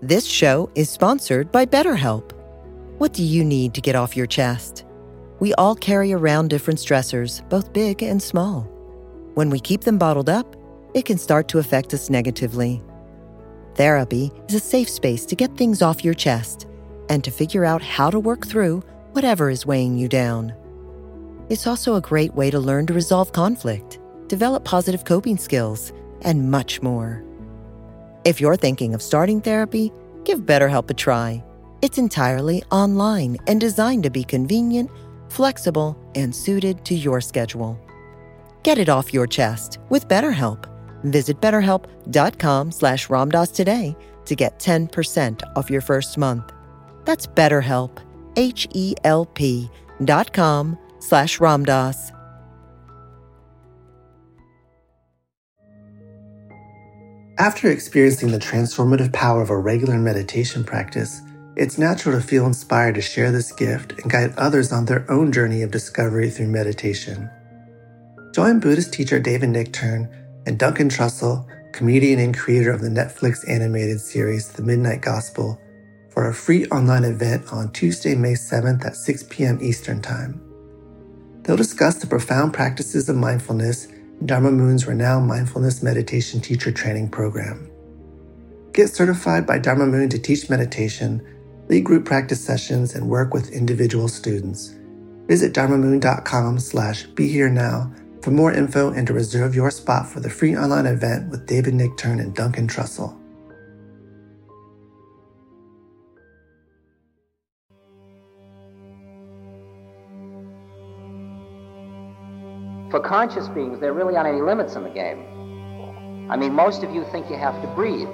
This show is sponsored by BetterHelp. What do you need to get off your chest? We all carry around different stressors, both big and small. When we keep them bottled up, it can start to affect us negatively. Therapy is a safe space to get things off your chest and to figure out how to work through whatever is weighing you down. It's also a great way to learn to resolve conflict, develop positive coping skills, and much more. If you're thinking of starting therapy, give BetterHelp a try. It's entirely online and designed to be convenient, flexible, and suited to your schedule. Get it off your chest with BetterHelp. Visit BetterHelp.com/Ramdas today to get 10% off your first month. That's BetterHelp, HELP.com/Ramdas. After experiencing the transformative power of a regular meditation practice, it's natural to feel inspired to share this gift and guide others on their own journey of discovery through meditation. Join Buddhist teacher David Nichtern and Duncan Trussell, comedian and creator of the Netflix animated series The Midnight Gospel, for a free online event on Tuesday, May 7th at 6 p.m. Eastern Time. They'll discuss the profound practices of mindfulness in Dharma Moon's renowned mindfulness meditation teacher training program. Get certified by Dharma Moon to teach meditation, lead group practice sessions, and work with individual students. Visit dharmamoon.com/BeHereNow for more info and to reserve your spot for the free online event with David Nichtern and Duncan Trussell. For conscious beings, there really aren't any limits in the game. I mean, most of you think you have to breathe.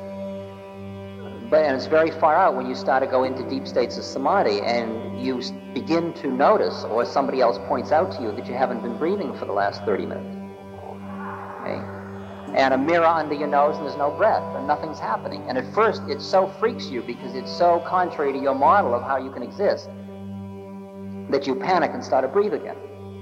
And it's very far out when you start to go into deep states of samadhi and you begin to notice, or somebody else points out to you, that you haven't been breathing for the last 30 minutes. Okay? And a mirror under your nose and there's no breath and nothing's happening. And at first it so freaks you because it's so contrary to your model of how you can exist that you panic and start to breathe again.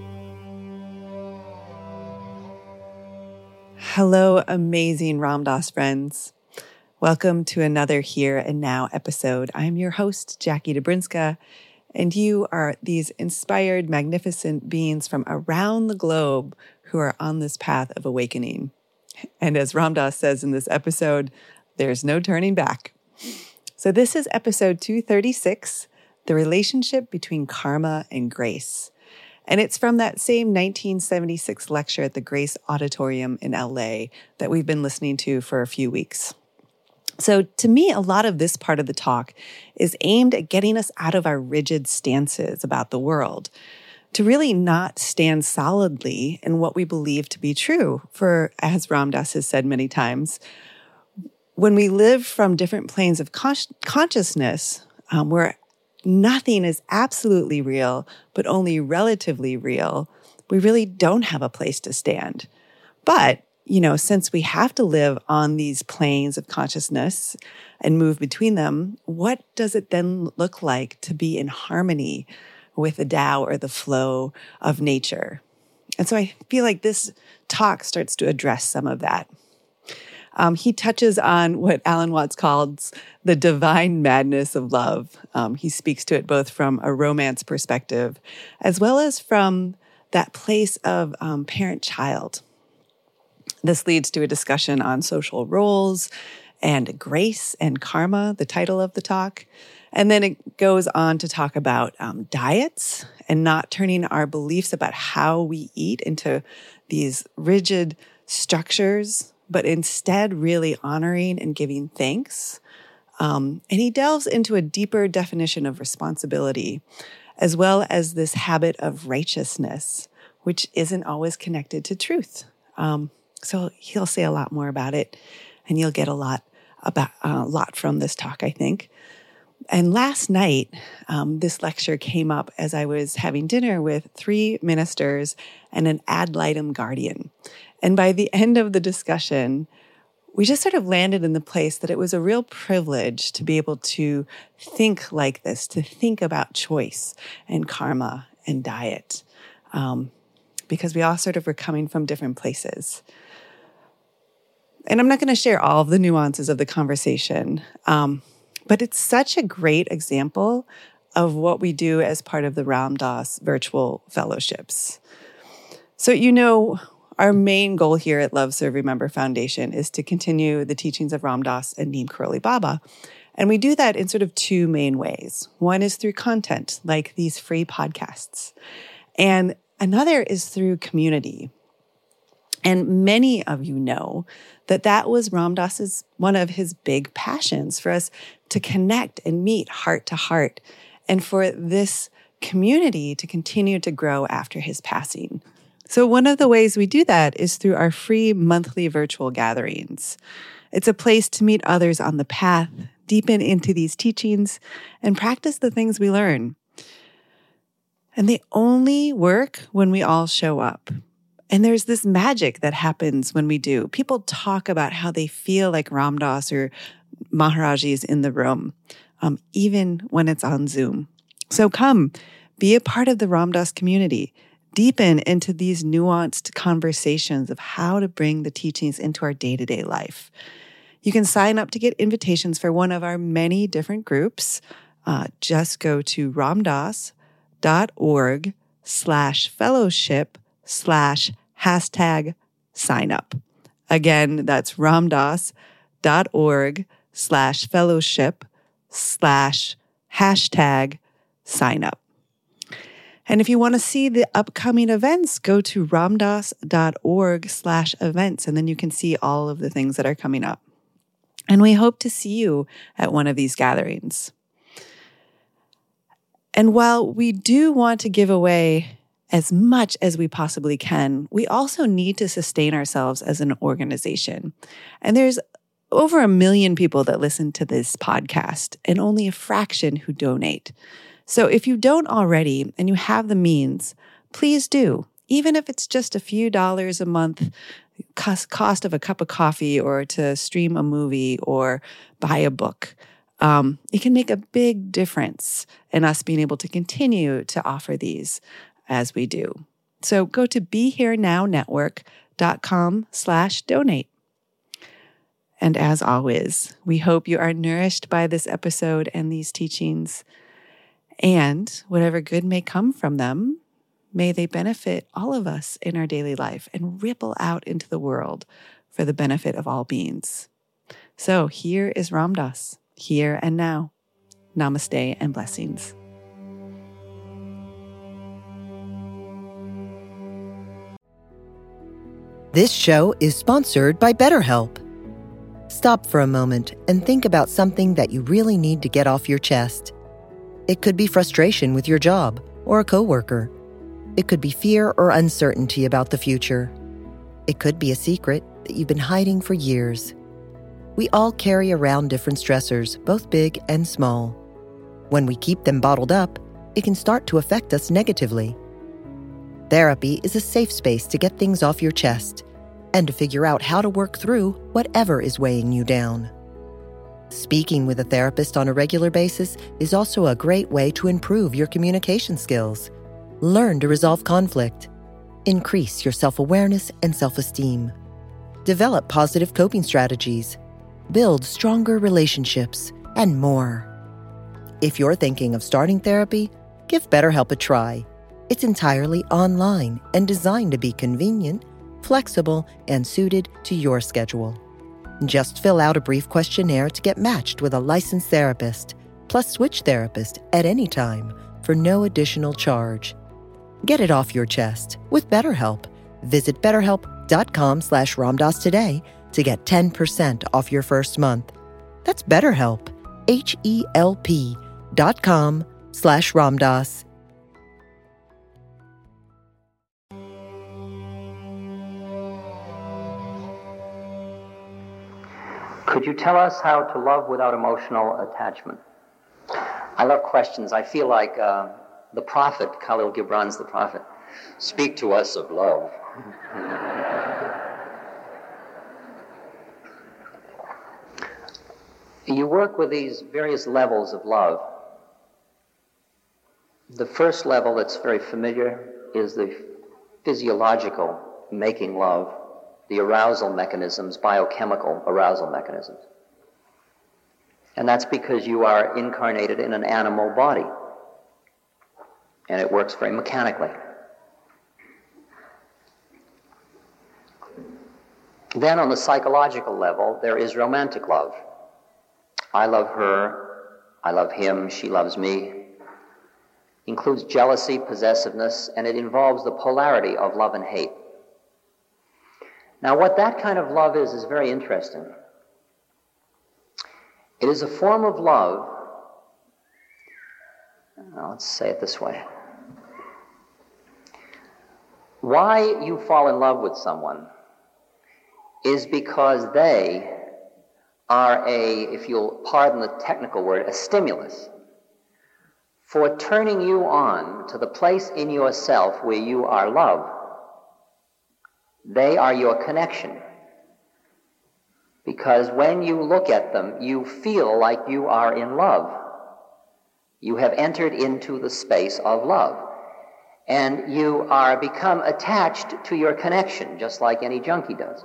Hello, amazing Ram Dass friends. Welcome to another Here and Now episode. I'm your host, Jackie Dobrinska, and you are these inspired, magnificent beings from around the globe who are on this path of awakening. And as Ram Dass says in this episode, there's no turning back. So this is episode 236, The Relationship Between Karma and Grace. And it's from that same 1976 lecture at the Grace Auditorium in LA that we've been listening to for a few weeks. So to me, a lot of this part of the talk is aimed at getting us out of our rigid stances about the world, to really not stand solidly in what we believe to be true. For, as Ram Dass has said many times, when we live from different planes of consciousness, where nothing is absolutely real, but only relatively real, we really don't have a place to stand. But, since we have to live on these planes of consciousness and move between them, what does it then look like to be in harmony with the Tao or the flow of nature? And so I feel like this talk starts to address some of that. He touches on what Alan Watts calls the divine madness of love. He speaks to it both from a romance perspective as well as from that place of parent-child. This leads to a discussion on social roles and grace and karma, the title of the talk. And then it goes on to talk about diets and not turning our beliefs about how we eat into these rigid structures, but instead really honoring and giving thanks. And he delves into a deeper definition of responsibility, as well as this habit of righteousness, which isn't always connected to truth. So he'll say a lot more about it, and you'll get a lot from this talk, I think. And last night, this lecture came up as I was having dinner with 3 ministers and an ad litem guardian. And by the end of the discussion, we just sort of landed in the place that it was a real privilege to be able to think like this, to think about choice and karma and diet, because we all sort of were coming from different places. And I'm not going to share all of the nuances of the conversation, but it's such a great example of what we do as part of the Ram Dass virtual fellowships. So, our main goal here at Love, Serve, Remember Foundation is to continue the teachings of Ram Dass and Neem Karoli Baba. And we do that in sort of two main ways. One is through content, like these free podcasts. And another is through community. And many of you know that was Ram Dass's one of his big passions, for us to connect and meet heart to heart, and for this community to continue to grow after his passing. So one of the ways we do that is through our free monthly virtual gatherings. It's a place to meet others on the path, deepen into these teachings, and practice the things we learn. And they only work when we all show up. And there's this magic that happens when we do. People talk about how they feel like Ram Dass or Maharaji is in the room, even when it's on Zoom. So come, be a part of the Ram Dass community. Deepen into these nuanced conversations of how to bring the teachings into our day-to-day life. You can sign up to get invitations for one of our many different groups. Just go to ramdass.org/fellowship/#signup. Again, that's ramdass.org/fellowship/#signup. And if you want to see the upcoming events, go to ramdass.org/events, and then you can see all of the things that are coming up. And we hope to see you at one of these gatherings. And while we do want to give away as much as we possibly can, we also need to sustain ourselves as an organization. And there's over 1 million people that listen to this podcast, and only a fraction who donate. So if you don't already and you have the means, please do. Even if it's just a few dollars a month, cost of a cup of coffee, or to stream a movie or buy a book. It can make a big difference in us being able to continue to offer these as we do. So go to BeHereNowNetwork.com/donate. And as always, we hope you are nourished by this episode and these teachings. And whatever good may come from them, may they benefit all of us in our daily life and ripple out into the world for the benefit of all beings. So here is Ram Dass, here and now. Namaste and blessings. This show is sponsored by BetterHelp. Stop for a moment and think about something that you really need to get off your chest. It could be frustration with your job or a coworker. It could be fear or uncertainty about the future. It could be a secret that you've been hiding for years. We all carry around different stressors, both big and small. When we keep them bottled up, it can start to affect us negatively. Therapy is a safe space to get things off your chest and to figure out how to work through whatever is weighing you down. Speaking with a therapist on a regular basis is also a great way to improve your communication skills, learn to resolve conflict, increase your self-awareness and self-esteem, develop positive coping strategies, build stronger relationships, and more. If you're thinking of starting therapy, give BetterHelp a try. It's entirely online and designed to be convenient, flexible, and suited to your schedule. Just fill out a brief questionnaire to get matched with a licensed therapist, plus switch therapist at any time for no additional charge. Get it off your chest with BetterHelp. Visit BetterHelp.com/RamDass today to get 10% off your first month. That's BetterHelp, HELP.com/RamDass. Could you tell us how to love without emotional attachment? I love questions. I feel like the prophet, Khalil Gibran's the prophet. Speak to us of love. You work with these various levels of love. The first level that's very familiar is the physiological making love. the arousal mechanisms, biochemical arousal mechanisms. And that's because you are incarnated in an animal body. And it works very mechanically. Then on the psychological level, there is romantic love. I love her, I love him, she loves me. Includes jealousy, possessiveness, and it involves the polarity of love and hate. Now, what that kind of love is very interesting. It is a form of love, let's say it this way. Why you fall in love with someone is because they are if you'll pardon the technical word, a stimulus for turning you on to the place in yourself where you are love. They are your connection. Because when you look at them, you feel like you are in love. You have entered into the space of love. And you are become attached to your connection, just like any junkie does.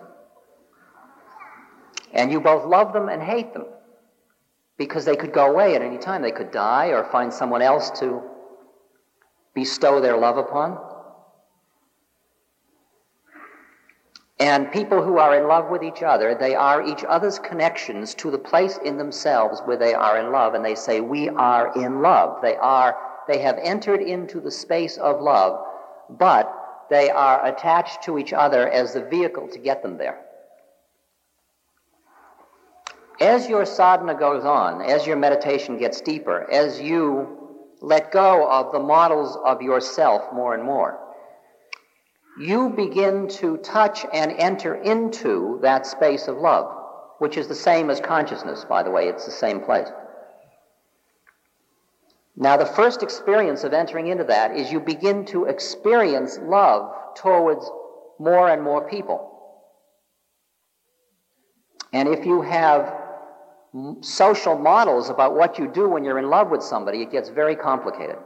And you both love them and hate them, because they could go away at any time. They could die or find someone else to bestow their love upon. And people who are in love with each other, they are each other's connections to the place in themselves where they are in love, and they say, we are in love. They have entered into the space of love, but they are attached to each other as the vehicle to get them there. As your sadhana goes on, as your meditation gets deeper, as you let go of the models of yourself more and more, you begin to touch and enter into that space of love, which is the same as consciousness, by the way. It's the same place. Now, the first experience of entering into that is you begin to experience love towards more and more people. And if you have social models about what you do when you're in love with somebody, it gets very complicated.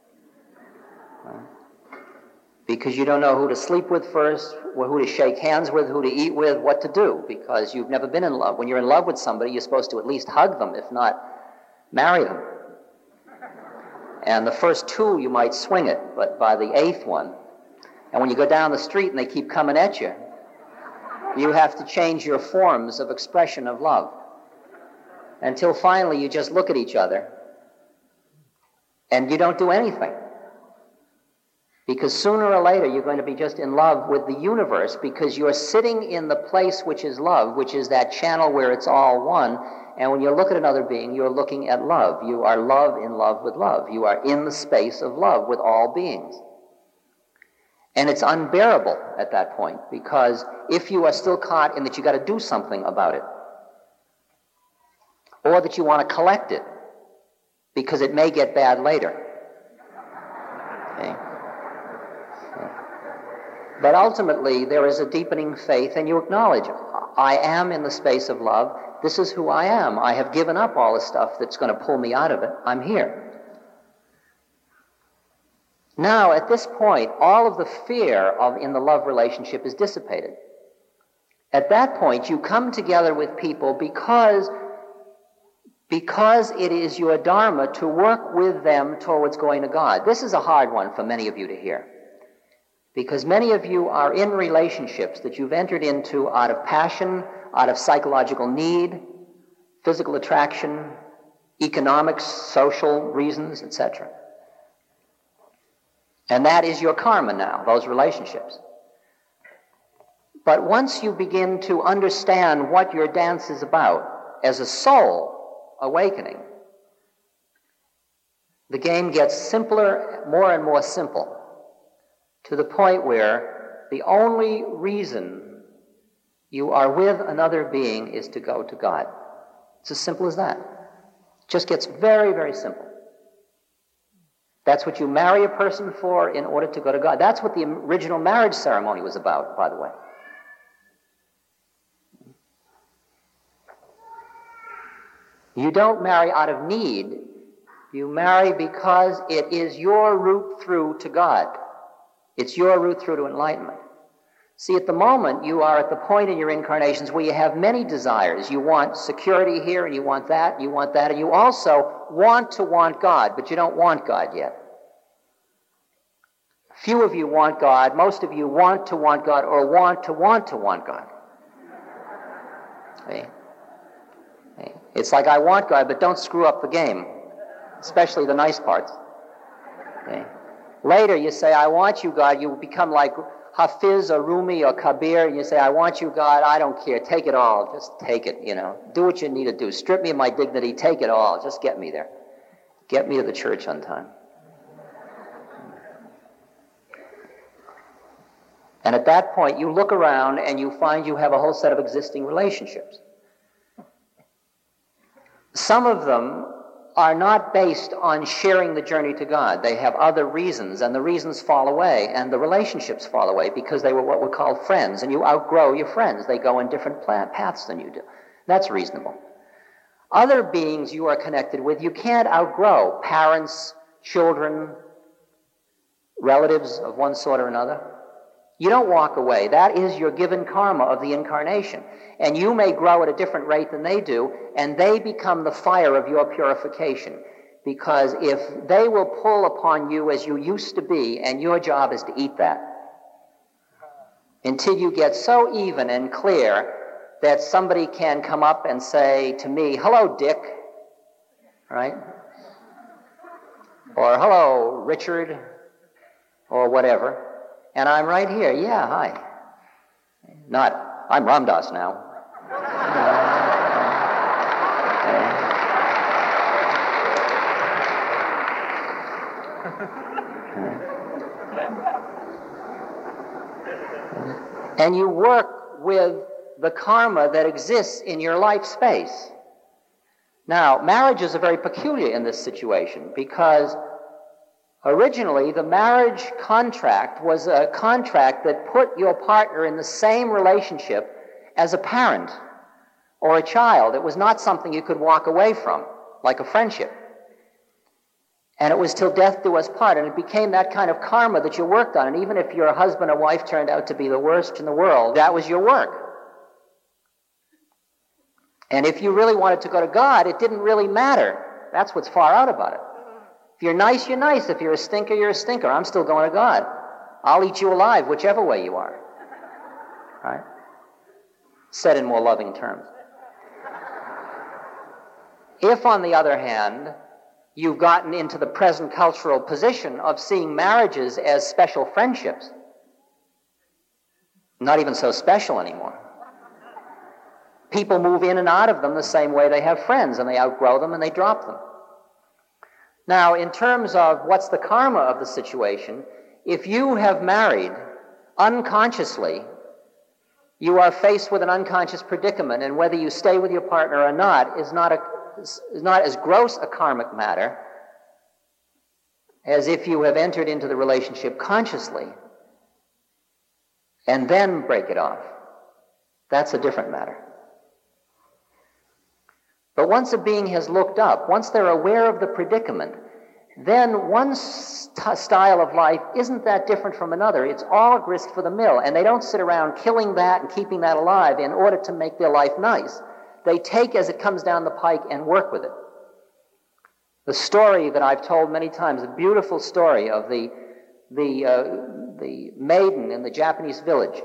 Because you don't know who to sleep with first, or who to shake hands with, who to eat with, what to do, because you've never been in love. When you're in love with somebody, you're supposed to at least hug them, if not marry them. And the first two, you might swing it, but by the eighth one, and when you go down the street and they keep coming at you, you have to change your forms of expression of love. Until finally you just look at each other and you don't do anything. Because sooner or later you're going to be just in love with the universe, because you're sitting in the place which is love, which is that channel where it's all one. And when you look at another being, you're looking at love. You are love in love with love. You are in the space of love with all beings. And it's unbearable at that point, because if you are still caught in that you got to do something about it, or that you want to collect it, because it may get bad later. Okay? But ultimately, there is a deepening faith, and you acknowledge, I am in the space of love. This is who I am. I have given up all the stuff that's going to pull me out of it. I'm here. Now, at this point, all of the fear in the love relationship is dissipated. At that point, you come together with people because it is your dharma to work with them towards going to God. This is a hard one for many of you to hear, because many of you are in relationships that you've entered into out of passion, out of psychological need, physical attraction, economics, social reasons, etc. And that is your karma now, those relationships. But once you begin to understand what your dance is about as a soul awakening, the game gets simpler, more and more simple, to the point where the only reason you are with another being is to go to God. It's as simple as that. It just gets very, very simple. That's what you marry a person for, in order to go to God. That's what the original marriage ceremony was about, by the way. You don't marry out of need. You marry because it is your route through to God. It's your route through to enlightenment. See, at the moment, you are at the point in your incarnations where you have many desires. You want security here, and you want that, and you also want to want God, but you don't want God yet. Few of you want God. Most of you want to want God or want to want God. See? It's like, I want God, but don't screw up the game, especially the nice parts. See? Later, you say, I want you, God. You become like Hafiz or Rumi or Kabir, and you say, I want you, God, I don't care, take it all, just take it, do what you need to do, strip me of my dignity, take it all, just get me there, get me to the church on time. And at that point, you look around and you find you have a whole set of existing relationships. Some of them are not based on sharing the journey to God. They have other reasons, and the reasons fall away, and the relationships fall away because they were what were called friends, and you outgrow your friends. They go in different paths than you do. That's reasonable. Other beings you are connected with, you can't outgrow. Parents, children, relatives of one sort or another. You don't walk away. That is your given karma of the incarnation. And you may grow at a different rate than they do, and they become the fire of your purification. Because if they will pull upon you as you used to be, and your job is to eat that, until you get so even and clear that somebody can come up and say to me, hello, Dick, right? Or hello, Richard, or whatever. And I'm right here. Yeah, hi. Not, I'm Ram Dass now. And you work with the karma that exists in your life space. Now, marriages are very peculiar in this situation because originally, the marriage contract was a contract that put your partner in the same relationship as a parent or a child. It was not something you could walk away from, like a friendship. And it was till death do us part, and it became that kind of karma that you worked on. And even if your husband or wife turned out to be the worst in the world, that was your work. And if you really wanted to go to God, it didn't really matter. That's what's far out about it. If you're nice, you're nice. If you're a stinker, you're a stinker. I'm still going to God. I'll eat you alive, whichever way you are. Right? Said in more loving terms. If, on the other hand, you've gotten into the present cultural position of seeing marriages as special friendships, not even so special anymore. People move in and out of them the same way they have friends, and they outgrow them and they drop them. Now, in terms of what's the karma of the situation, if you have married unconsciously, you are faced with an unconscious predicament, and whether you stay with your partner or not is not as gross a karmic matter as if you have entered into the relationship consciously and then break it off. That's a different matter. But once a being has looked up, once they're aware of the predicament, then one style of life isn't that different from another. It's all grist for the mill, and they don't sit around killing that and keeping that alive in order to make their life nice. They take as it comes down the pike and work with it. The story that I've told many times, the beautiful story of the maiden in the Japanese village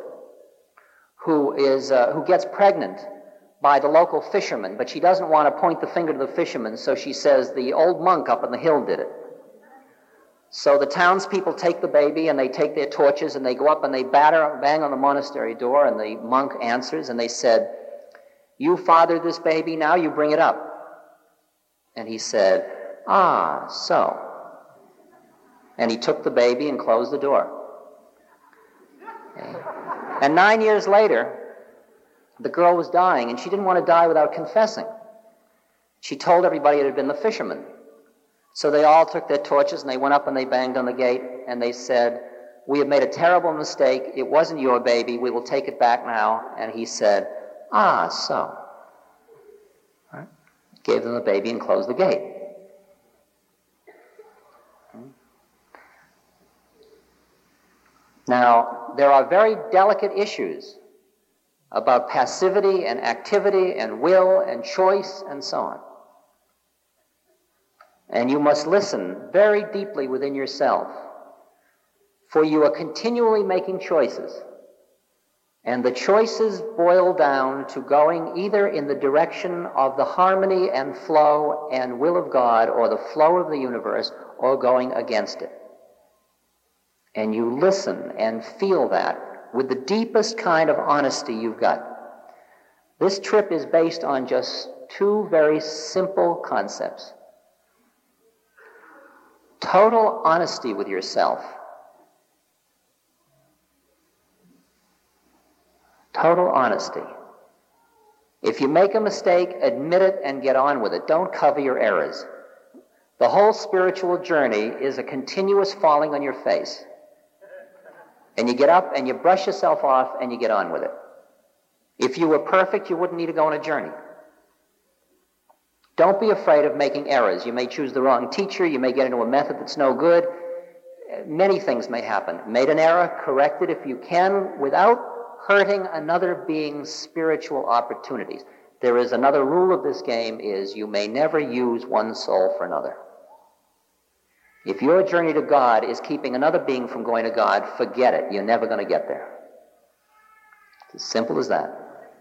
who gets pregnant by the local fisherman, but she doesn't want to point the finger to the fisherman, so she says the old monk up on the hill did it. So the townspeople take the baby and they take their torches and they go up and they bang on the monastery door, and the monk answers and they said, "You fathered this baby, now you bring it up." And he said, "Ah, so." And he took the baby and closed the door. Okay. And 9 years later, the girl was dying, and she didn't want to die without confessing. She told everybody it had been the fisherman. So they all took their torches, and they went up and they banged on the gate, and they said, "We have made a terrible mistake. It wasn't your baby. We will take it back now." And he said, "Ah, so." Right? Gave them the baby and closed the gate. Now, there are very delicate issues about passivity and activity and will and choice and so on. And you must listen very deeply within yourself, for you are continually making choices. And the choices boil down to going either in the direction of the harmony and flow and will of God or the flow of the universe, or going against it. And you listen and feel that with the deepest kind of honesty you've got. This trip is based on just two very simple concepts. Total honesty with yourself. Total honesty. If you make a mistake, admit it and get on with it. Don't cover your errors. The whole spiritual journey is a continuous falling on your face. And you get up and you brush yourself off and you get on with it. If you were perfect, you wouldn't need to go on a journey. Don't be afraid of making errors. You may choose the wrong teacher. You may get into a method that's no good. Many things may happen. Made an error, correct it if you can, without hurting another being's spiritual opportunities. There is another rule of this game, is you may never use one soul for another. If your journey to God is keeping another being from going to God, forget it. You're never going to get there. It's as simple as that.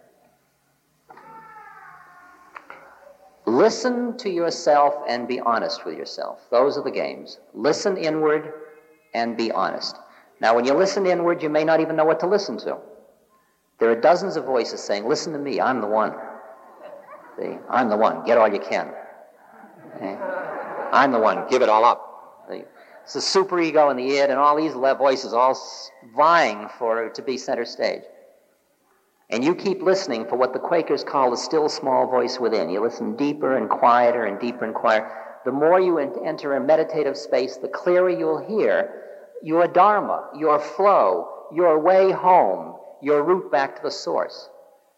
Listen to yourself and be honest with yourself. Those are the games. Listen inward and be honest. Now, when you listen inward, you may not even know what to listen to. There are dozens of voices saying, listen to me, I'm the one. See? I'm the one, get all you can. Okay? I'm the one, give it all up. See? It's the superego and the id and all these voices all vying for to be center stage. And you keep listening for what the Quakers call the still small voice within. You listen deeper and quieter and deeper and quieter. The more you enter a meditative space, the clearer you'll hear your dharma, your flow, your way home, your route back to the source.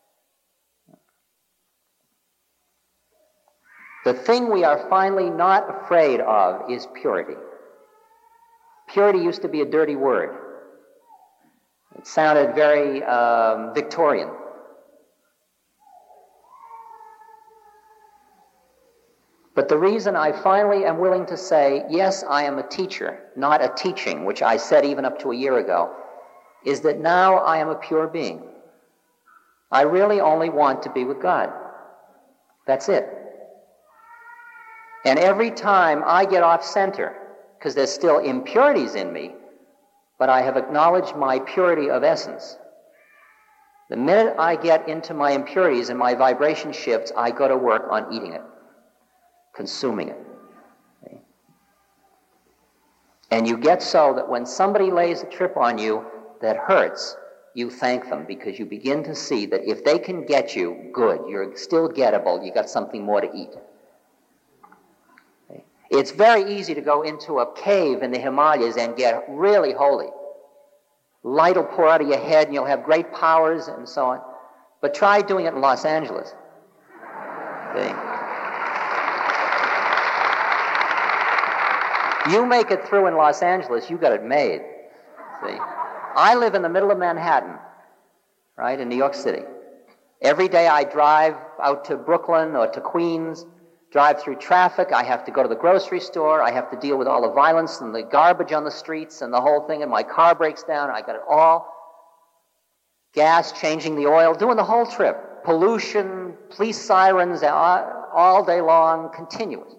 The thing we are finally not afraid of is purity. Purity used to be a dirty word. It sounded very Victorian. But the reason I finally am willing to say, yes, I am a teacher, not a teaching, which I said even up to a year ago, is that now I am a pure being. I really only want to be with God. That's it. And every time I get off center, because there's still impurities in me, but I have acknowledged my purity of essence. The minute I get into my impurities and my vibration shifts, I go to work on eating it, consuming it. Okay? And you get so that when somebody lays a trip on you that hurts, you thank them, because you begin to see that if they can get you, good, you're still gettable, you got something more to eat. It's very easy to go into a cave in the Himalayas and get really holy. Light will pour out of your head and you'll have great powers and so on. But try doing it in Los Angeles. See? You make it through in Los Angeles, you got it made. See? I live in the middle of Manhattan, right, in New York City. Every day I drive out to Brooklyn or to Queens, drive through traffic, I have to go to the grocery store, I have to deal with all the violence and the garbage on the streets and the whole thing, and my car breaks down, I got it all. Gas, changing the oil, doing the whole trip. Pollution, police sirens, all day long, continuous.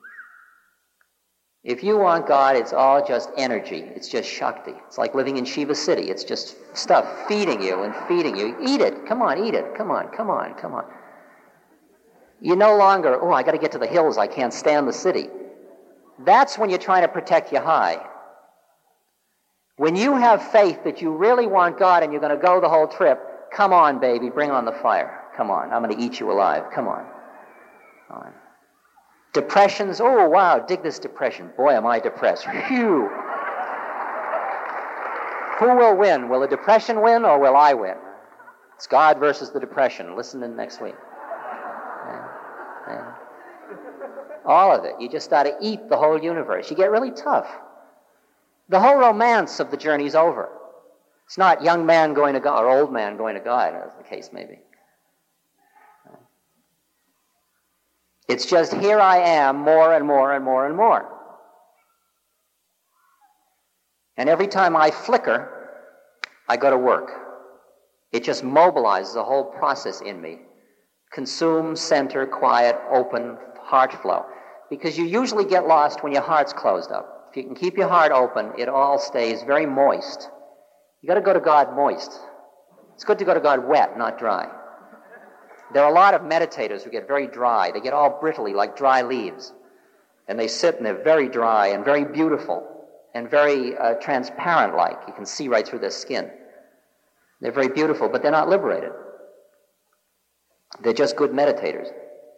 If you want God, it's all just energy. It's just Shakti. It's like living in Shiva City. It's just stuff feeding you and feeding you. Eat it. Come on, eat it. Come on, come on, come on. You no longer, I got to get to the hills. I can't stand the city. That's when you're trying to protect your high. When you have faith that you really want God and you're going to go the whole trip, come on, baby, bring on the fire. Come on, I'm going to eat you alive. Come on. Come on. Depressions, oh, wow, dig this depression. Boy, am I depressed. Phew. Who will win? Will the depression win or will I win? It's God versus the depression. Listen in next week. Yeah. All of it. You just start to eat the whole universe. You get really tough. The whole romance of the journey's over. It's not young man going to God or old man going to God, as the case may be. It's just here I am, more and more and more and more. And every time I flicker, I go to work. It just mobilizes the whole process in me. Consume, center, quiet, open, heart flow. Because you usually get lost when your heart's closed up. If you can keep your heart open, it all stays very moist. You got to go to God moist. It's good to go to God wet, not dry. There are a lot of meditators who get very dry. They get all brittly, like dry leaves. And they sit and they're very dry and very beautiful and very transparent-like. You can see right through their skin. They're very beautiful, but they're not liberated. They're just good meditators.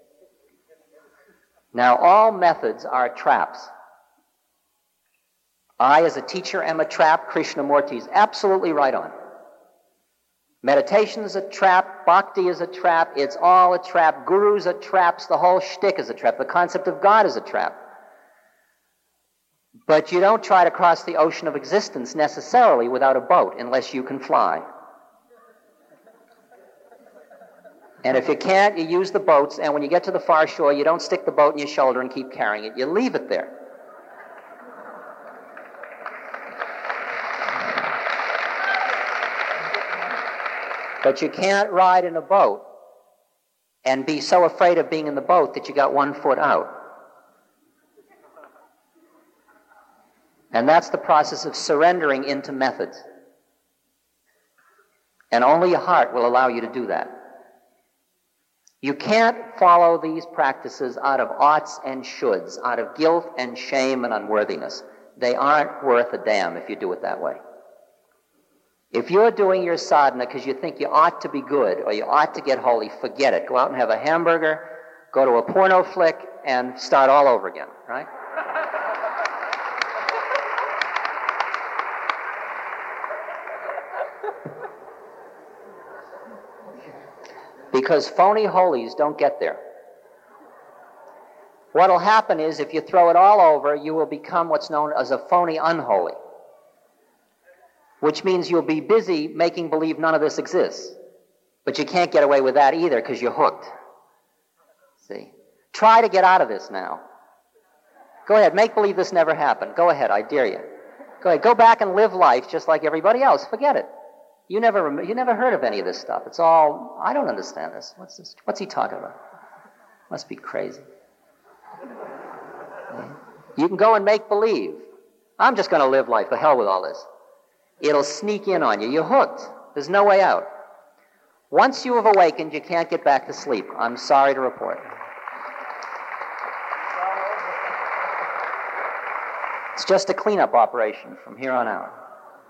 Now, all methods are traps. I, as a teacher, am a trap. Krishnamurti is absolutely right on. Meditation is a trap. Bhakti is a trap. It's all a trap. Gurus are traps. The whole shtick is a trap. The concept of God is a trap. But you don't try to cross the ocean of existence necessarily without a boat unless you can fly. And if you can't, you use the boats, and when you get to the far shore, you don't stick the boat in your shoulder and keep carrying it. You leave it there. But you can't ride in a boat and be so afraid of being in the boat that you got 1 foot out. And that's the process of surrendering into methods. And only your heart will allow you to do that. You can't follow these practices out of oughts and shoulds, out of guilt and shame and unworthiness. They aren't worth a damn if you do it that way. If you're doing your sadhana because you think you ought to be good or you ought to get holy, forget it. Go out and have a hamburger, go to a porno flick, and start all over again, right? Because phony holies don't get there. What'll happen is if you throw it all over, you will become what's known as a phony unholy. Which means you'll be busy making believe none of this exists. But you can't get away with that either because you're hooked. See? Try to get out of this now. Go ahead, make believe this never happened. Go ahead, I dare you. Go ahead, go back and live life just like everybody else. Forget it. You never heard of any of this stuff. It's all, I don't understand this. What's this? What's he talking about? Must be crazy. You can go and make believe. I'm just going to live life. The hell with all this. It'll sneak in on you. You're hooked. There's no way out. Once you have awakened, you can't get back to sleep. I'm sorry to report. It's just a cleanup operation from here on out.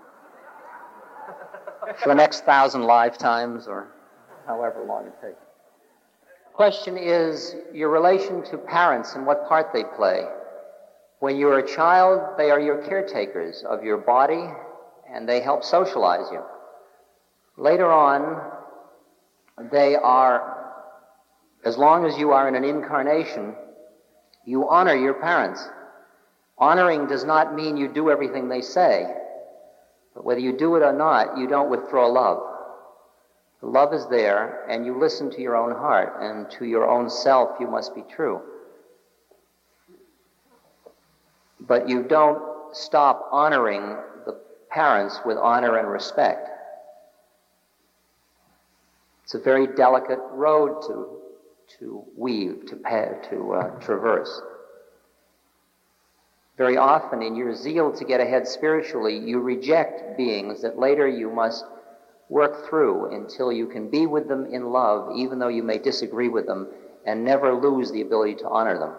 For the next 1,000 lifetimes or however long it takes. Question is your relation to parents and what part they play. When you're a child, they are your caretakers of your body and they help socialize you. Later on, they are, as long as you are in an incarnation, you honor your parents. Honoring does not mean you do everything they say. But whether you do it or not, you don't withdraw love. The love is there, and you listen to your own heart, and to your own self you must be true. But you don't stop honoring the parents with honor and respect. It's a very delicate road to weave, to traverse. Very often, in your zeal to get ahead spiritually, you reject beings that later you must work through until you can be with them in love, even though you may disagree with them, and never lose the ability to honor them.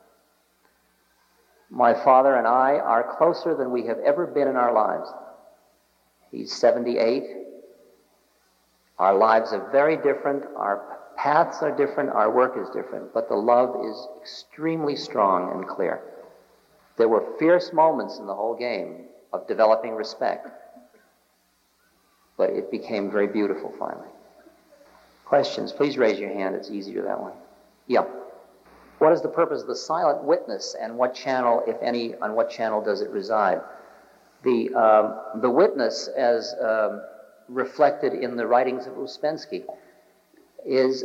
My father and I are closer than we have ever been in our lives. He's 78. Our lives are very different. Our paths are different. Our work is different. But the love is extremely strong and clear. There were fierce moments in the whole game of developing respect. But it became very beautiful finally. Questions? Please raise your hand. It's easier that way. Yeah. What is the purpose of the silent witness and what channel, if any, on what channel does it reside? The witness, as reflected in the writings of Ouspensky, is,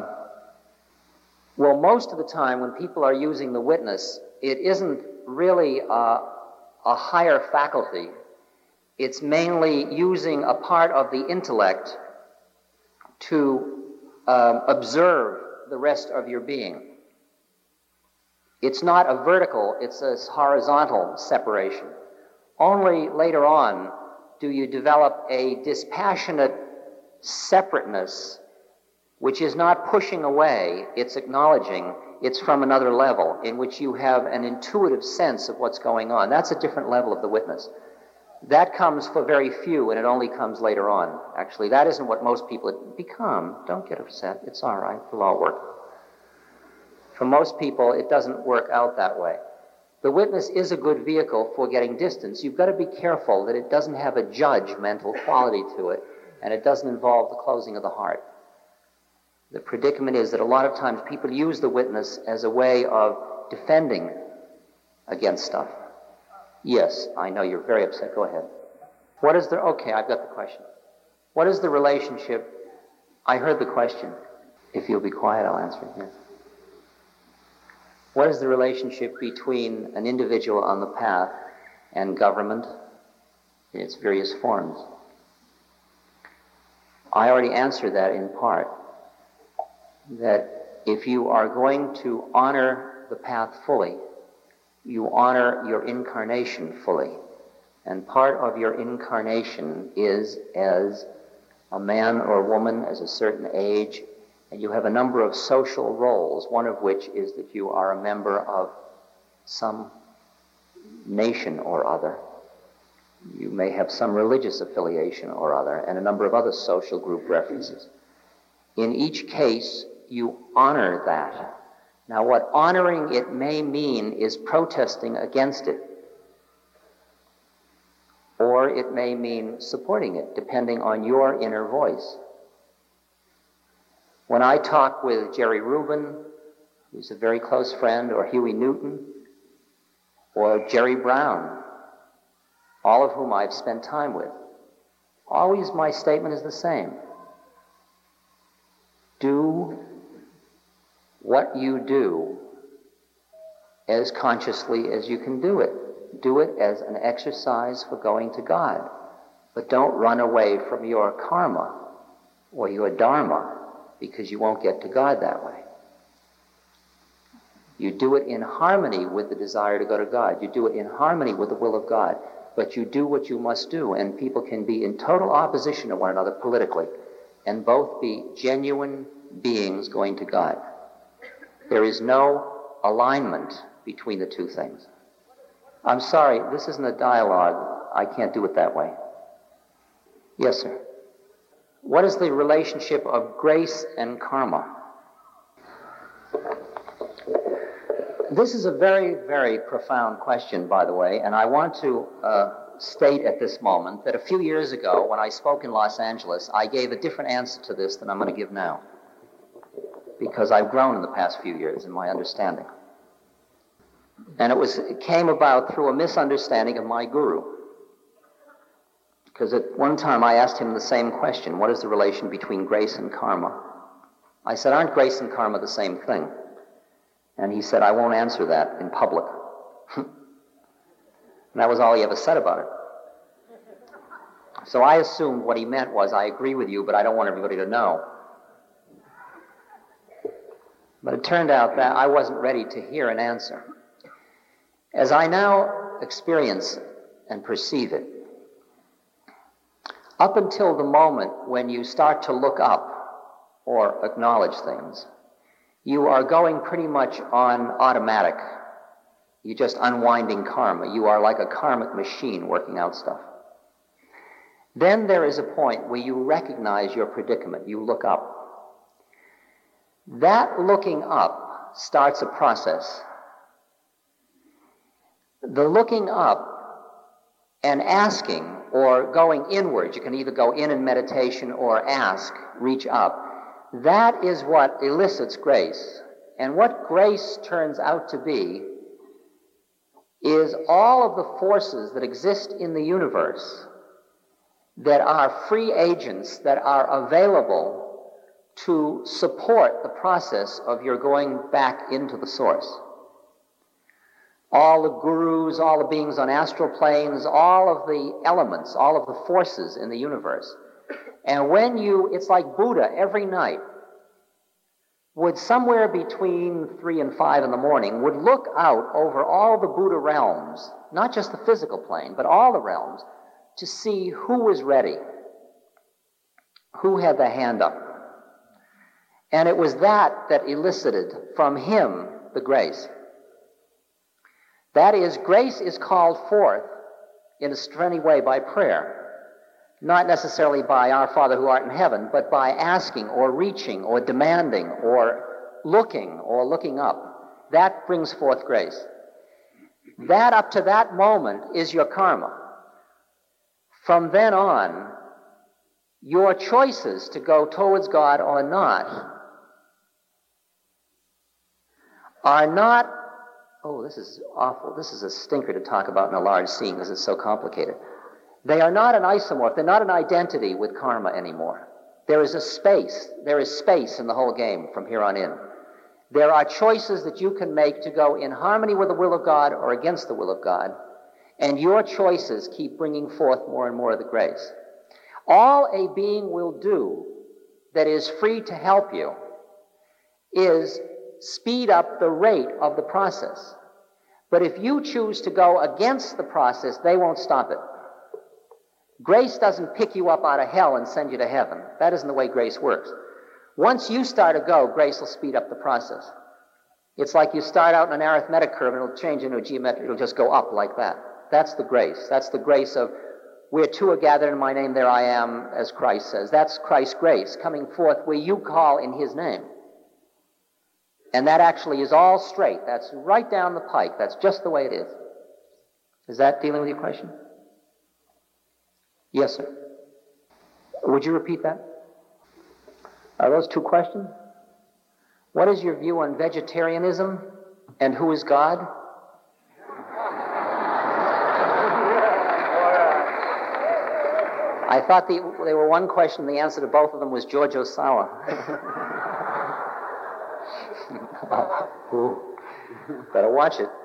most of the time when people are using the witness, it isn't really a higher faculty. It's mainly using a part of the intellect to observe the rest of your being. It's not a vertical, it's a horizontal separation. Only later on do you develop a dispassionate separateness, which is not pushing away, it's acknowledging, it's from another level, in which you have an intuitive sense of what's going on. That's a different level of the witness. That comes for very few, and it only comes later on. Actually, that isn't what most people become. Don't get upset. It's all right. It'll all work. For most people, it doesn't work out that way. The witness is a good vehicle for getting distance. You've got to be careful that it doesn't have a judgmental quality to it, and it doesn't involve the closing of the heart. The predicament is that a lot of times people use the witness as a way of defending against stuff. Yes, I know you're very upset. Go ahead. Okay, I've got the question. What is the relationship? I heard the question. If you'll be quiet, I'll answer it here. What is the relationship between an individual on the path and government in its various forms? I already answered that in part. That if you are going to honor the path fully, you honor your incarnation fully. And part of your incarnation is as a man or woman, as a certain age, and you have a number of social roles, one of which is that you are a member of some nation or other. You may have some religious affiliation or other, and a number of other social group references. In each case, you honor that. Now, what honoring it may mean is protesting against it, or it may mean supporting it, depending on your inner voice. When I talk with Jerry Rubin, who's a very close friend, or Huey Newton, or Jerry Brown, all of whom I've spent time with, always my statement is the same. Do what you do as consciously as you can do it. Do it as an exercise for going to God. But don't run away from your karma or your dharma, because you won't get to God that way. You do it in harmony with the desire to go to God. You do it in harmony with the will of God. But you do what you must do, and people can be in total opposition to one another politically, and both be genuine beings going to God. There is no alignment between the two things. I'm sorry, this isn't a dialogue. I can't do it that way. Yes, sir. What is the relationship of grace and karma? This is a very, very profound question, by the way, and I want to state at this moment that a few years ago, when I spoke in Los Angeles, I gave a different answer to this than I'm going to give now, because I've grown in the past few years in my understanding. And it came about through a misunderstanding of my guru. Because at one time I asked him the same question, what is the relation between grace and karma? I said, aren't grace and karma the same thing? And he said, I won't answer that in public. And that was all he ever said about it. So I assumed what he meant was, I agree with you, but I don't want everybody to know. But it turned out that I wasn't ready to hear an answer. As I now experience and perceive it, up until the moment when you start to look up or acknowledge things, you are going pretty much on automatic. You're just unwinding karma. You are like a karmic machine working out stuff. Then there is a point where you recognize your predicament. You look up. That looking up starts a process. The looking up and asking, or going inwards, you can either go in meditation or ask, reach up, that is what elicits grace. And what grace turns out to be is all of the forces that exist in the universe that are free agents that are available to support the process of your going back into the source. All the gurus, all the beings on astral planes, all of the elements, all of the forces in the universe. And when it's like Buddha every night would somewhere between 3 and 5 in the morning would look out over all the Buddha realms, not just the physical plane, but all the realms, to see who was ready, who had the hand up. And it was that elicited from him the grace. That is, grace is called forth in a strange way by prayer. Not necessarily by our Father who art in heaven, but by asking or reaching or demanding or looking up. That brings forth grace. That up to that moment is your karma. From then on, your choices to go towards God or not are not, oh, this is awful. This is a stinker to talk about in a large scene because it's so complicated. They are not an isomorph. They're not an identity with karma anymore. There is space in the whole game from here on in. There are choices that you can make to go in harmony with the will of God or against the will of God, and your choices keep bringing forth more and more of the grace. All a being will do that is free to help you is speed up the rate of the process. But if you choose to go against the process, they won't stop it. Grace doesn't pick you up out of hell and send you to heaven. That isn't the way grace works. Once you start to go, grace will speed up the process. It's like you start out in an arithmetic curve and it'll change into a geometric, it'll just go up like that. That's the grace. That's the grace of where two are gathered in my name, there I am, as Christ says. That's Christ's grace coming forth where you call in his name. And that actually is all straight. That's right down the pike. That's just the way it is. Is that dealing with your question? Yes, sir. Would you repeat that? Are those two questions? What is your view on vegetarianism and who is God? I thought they were one question. The answer to both of them was George Osawa. Better watch it.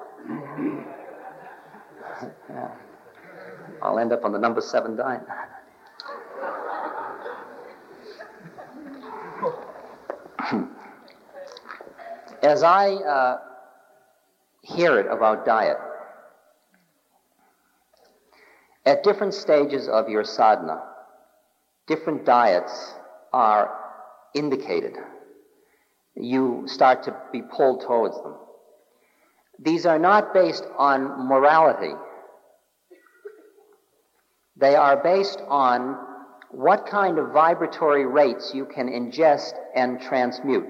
Yeah. I'll end up on the number 7 dime. As I hear it about diet, at different stages of your sadhana, different diets are indicated. You start to be pulled towards them. These are not based on morality. They are based on what kind of vibratory rates you can ingest and transmute.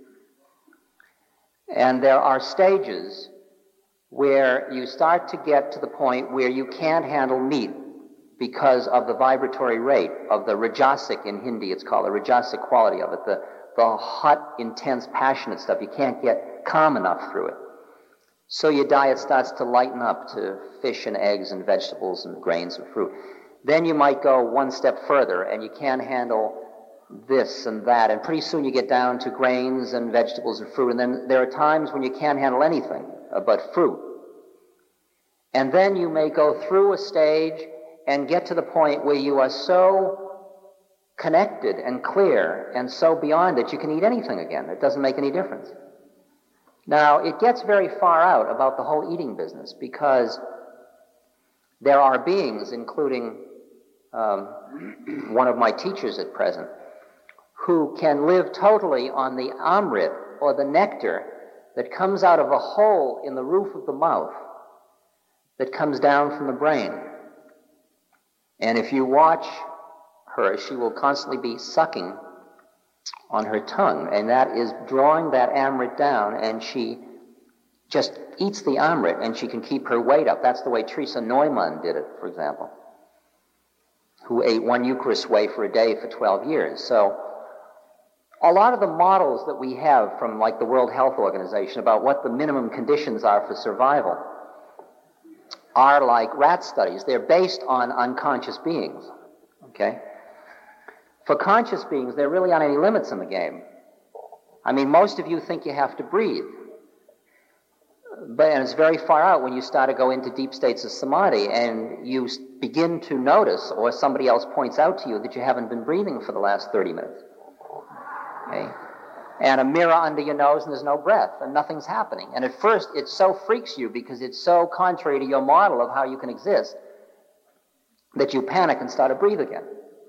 And there are stages where you start to get to the point where you can't handle meat because of the vibratory rate of the rajasic, in Hindi it's called, the rajasic quality of it, the hot, intense, passionate stuff. You can't get calm enough through it. So your diet starts to lighten up to fish and eggs and vegetables and grains and fruit. Then you might go one step further and you can't handle this and that, and pretty soon you get down to grains and vegetables and fruit, and then there are times when you can't handle anything but fruit. And then you may go through a stage and get to the point where you are so connected and clear and so beyond it you can eat anything again. It doesn't make any difference. Now, it gets very far out about the whole eating business because there are beings, including one of my teachers at present, who can live totally on the amrit, or the nectar, that comes out of a hole in the roof of the mouth that comes down from the brain. And if you watch her, she will constantly be sucking on her tongue, and that is drawing that amrit down, and she just eats the amrit, and she can keep her weight up. That's the way Teresa Neumann did it, for example, who ate 1 Eucharist wafer a day for 12 years. So a lot of the models that we have from like the World Health Organization about what the minimum conditions are for survival are like rat studies. They're based on unconscious beings, okay? For conscious beings, there really aren't any limits in the game. I mean, most of you think you have to breathe. And it's very far out when you start to go into deep states of samadhi and you begin to notice, or somebody else points out to you, that you haven't been breathing for the last 30 minutes. Okay? And a mirror under your nose and there's no breath and nothing's happening. And at first it so freaks you because it's so contrary to your model of how you can exist that you panic and start to breathe again.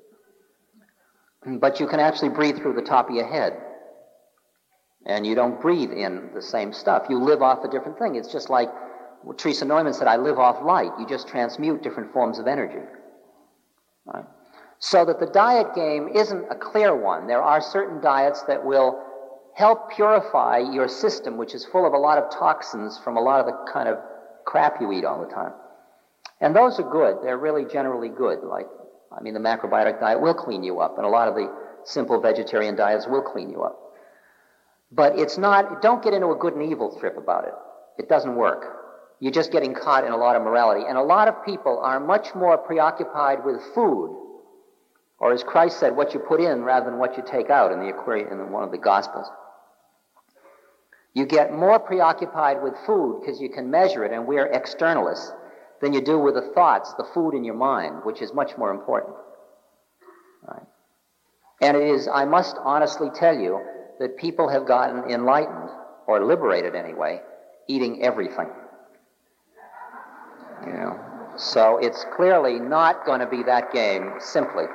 But you can actually breathe through the top of your head. And you don't breathe in the same stuff. You live off a different thing. It's just like Teresa Neumann said, I live off light. You just transmute different forms of energy. Right? So that the diet game isn't a clear one. There are certain diets that will help purify your system, which is full of a lot of toxins from a lot of the kind of crap you eat all the time. And those are good. They're really generally good. The macrobiotic diet will clean you up, and a lot of the simple vegetarian diets will clean you up. But it's not, don't get into a good and evil trip about it. It doesn't work. You're just getting caught in a lot of morality. And a lot of people are much more preoccupied with food, or as Christ said, what you put in rather than what you take out in one of the Gospels. You get more preoccupied with food because you can measure it, and we're externalists, than you do with the thoughts, the food in your mind, which is much more important. Right? And it is, I must honestly tell you, that people have gotten enlightened, or liberated anyway, eating everything. So it's clearly not going to be that game, simply.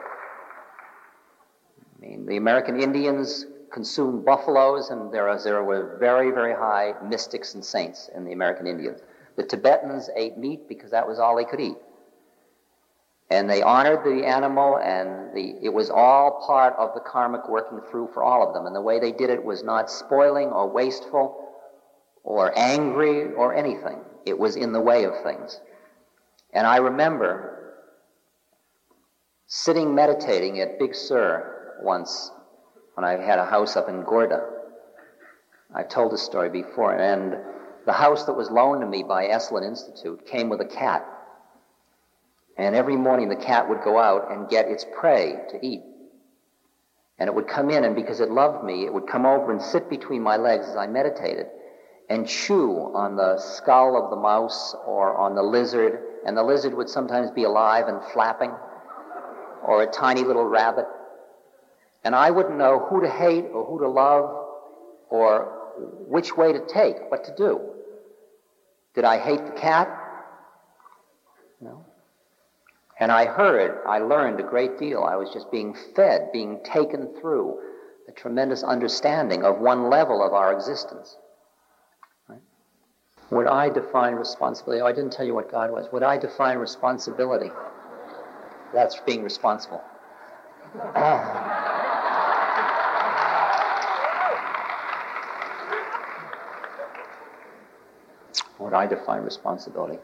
The American Indians consumed buffaloes, and there were very, very high mystics and saints in the American Indians. The Tibetans ate meat because that was all they could eat. And they honored the animal, and it was all part of the karmic working through for all of them. And the way they did it was not spoiling or wasteful or angry or anything. It was in the way of things. And I remember sitting meditating at Big Sur once when I had a house up in Gorda. I've told this story before. And the house that was loaned to me by Esalen Institute came with a cat. And every morning the cat would go out and get its prey to eat. And it would come in, and because it loved me, it would come over and sit between my legs as I meditated and chew on the skull of the mouse or on the lizard. And the lizard would sometimes be alive and flapping, or a tiny little rabbit. And I wouldn't know who to hate or who to love or which way to take, what to do. Did I hate the cat? No. And I learned a great deal. I was just being fed, being taken through a tremendous understanding of one level of our existence. Right? Would I define responsibility? Oh, I didn't tell you what God was. Would I define responsibility? That's being responsible. Would I define responsibility?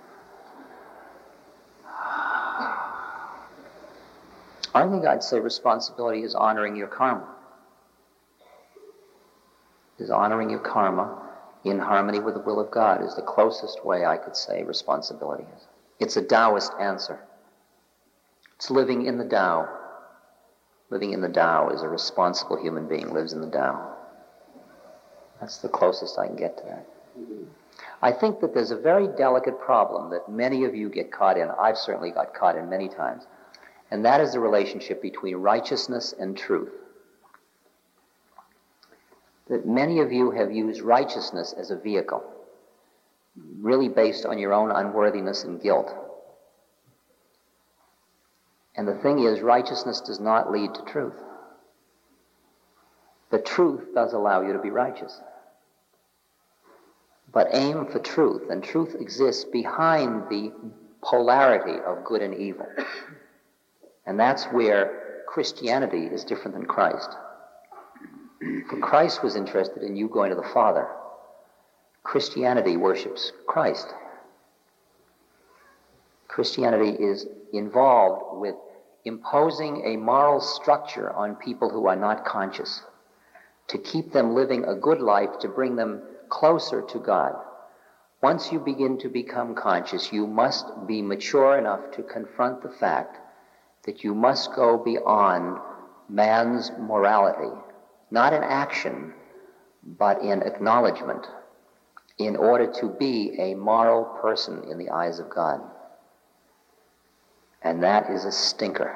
I think I'd say responsibility is honoring your karma. Is honoring your karma in harmony with the will of God is the closest way I could say responsibility is. It's a Taoist answer. It's living in the Tao. Living in the Tao is a responsible human being lives in the Tao. That's the closest I can get to that. I think that there's a very delicate problem that many of you get caught in. I've certainly got caught in many times. And that is the relationship between righteousness and truth. That many of you have used righteousness as a vehicle, really based on your own unworthiness and guilt. And the thing is, righteousness does not lead to truth. The truth does allow you to be righteous. But aim for truth, and truth exists behind the polarity of good and evil. And that's where Christianity is different than Christ. For Christ was interested in you going to the Father. Christianity worships Christ. Christianity is involved with imposing a moral structure on people who are not conscious, to keep them living a good life, to bring them closer to God. Once you begin to become conscious, you must be mature enough to confront the fact that you must go beyond man's morality, not in action, but in acknowledgement, in order to be a moral person in the eyes of God. And that is a stinker.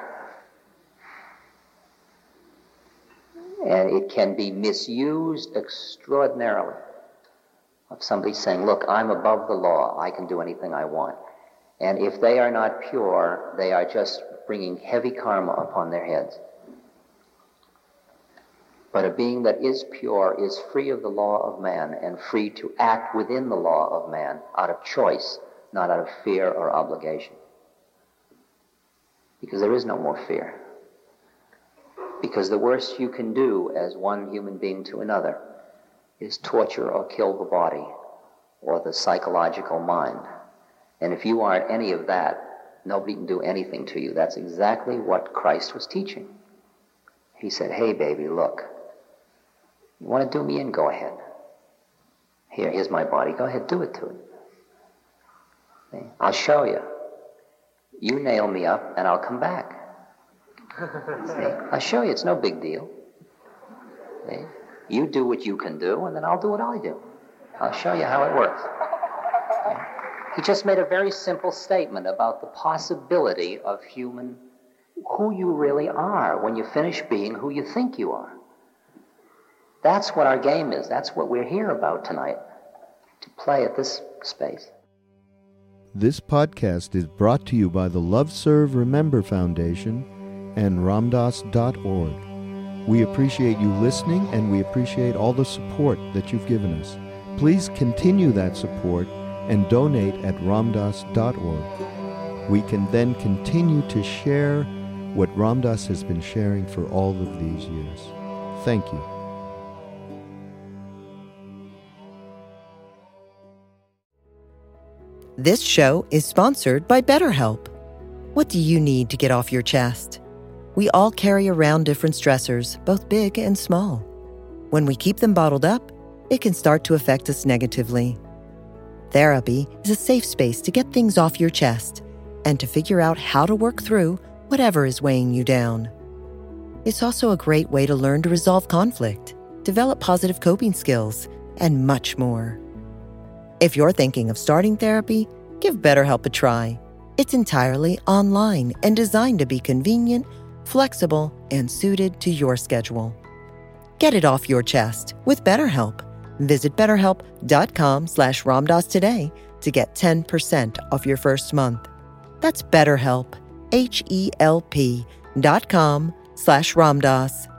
And it can be misused extraordinarily. Of somebody saying, look, I'm above the law, I can do anything I want. And if they are not pure, they are just bringing heavy karma upon their heads. But a being that is pure is free of the law of man and free to act within the law of man out of choice, not out of fear or obligation. Because there is no more fear. Because the worst you can do as one human being to another is torture or kill the body or the psychological mind. And if you aren't any of that, nobody can do anything to you. That's exactly what Christ was teaching. He said, hey, baby, look. You want to do me in? Go ahead. Here's my body. Go ahead, do it to it. See? I'll show you. You nail me up and I'll come back. See? I'll show you. It's no big deal. See? You do what you can do, and then I'll do what I do. I'll show you how it works. He just made a very simple statement about the possibility of who you really are when you finish being who you think you are. That's what our game is. That's what we're here about tonight, to play at this space. This podcast is brought to you by the Love Serve Remember Foundation and Ramdas.org. We appreciate you listening, and we appreciate all the support that you've given us. Please continue that support and donate at Ramdas.org. We can then continue to share what Ramdas has been sharing for all of these years. Thank you. This show is sponsored by BetterHelp. What do you need to get off your chest? We all carry around different stressors, both big and small. When we keep them bottled up, it can start to affect us negatively. Therapy is a safe space to get things off your chest and to figure out how to work through whatever is weighing you down. It's also a great way to learn to resolve conflict, develop positive coping skills, and much more. If you're thinking of starting therapy, give BetterHelp a try. It's entirely online and designed to be convenient, flexible, and suited to your schedule. Get it off your chest with BetterHelp. Visit BetterHelp.com/Ramdas today to get 10% off your first month. That's BetterHelp, HELP.com/Ramdas.